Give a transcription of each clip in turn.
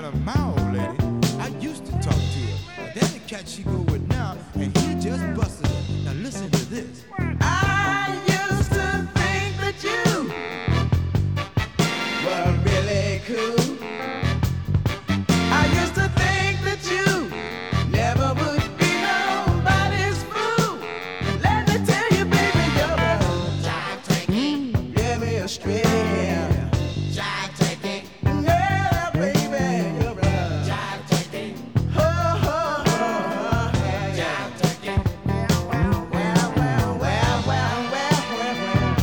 kind of my old lady. I used to talk to her. But then the cat she go with now, and he just busted her. Now listen to this. I used to think that you were really cool. I used to think that you never would be nobody's fool. Let me tell you, baby, you're a jive turkey. Let me a straight jive turkey. Yeah, baby, you're a jive turkey. Ho, ho, ho, jive turkey. Well, well, well, well, well, well, well.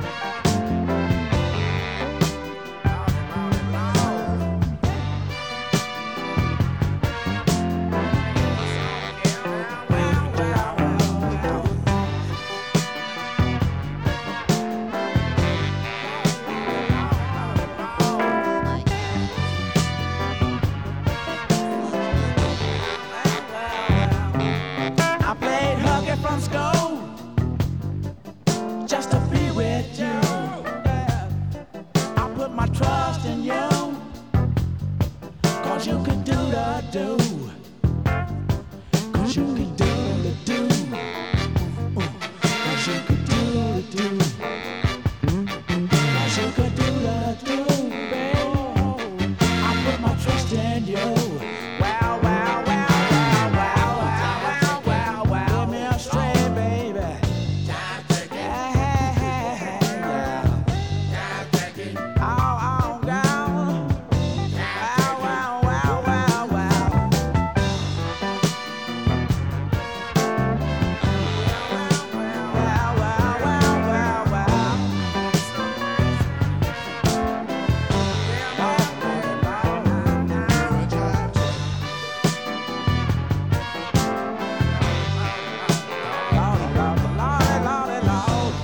I played hooky from school just to be with you. I put my trust in you, 'cause you could do the do. 'Cause you could do the do. 'Cause you could do the do. 'Cause you could do the do, babe. I put my trust in you. Wow, wow, wow, wow, wow, wow, wow, wow. Give me a straight, baby. Yeah, yeah. Oh, oh, down. Wow, wow, wow, wow, wow. Wow, wow, wow, wow, wow. Lordy, Lordy, Lordy, Lord.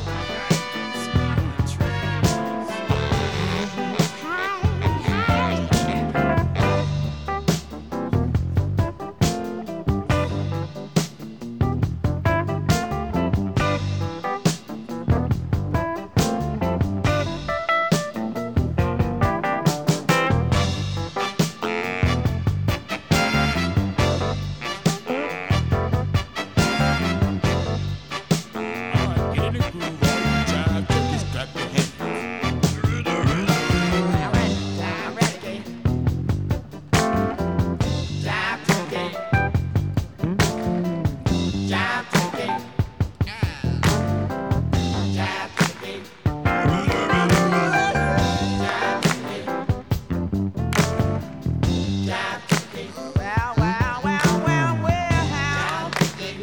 Wow, wow, wow, wow, wow.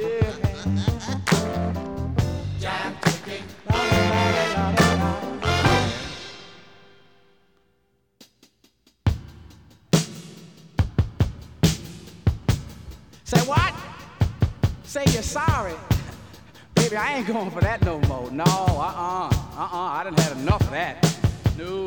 Say what? Say you're sorry. Baby, I ain't going for that no more. No, I done had enough of that. No.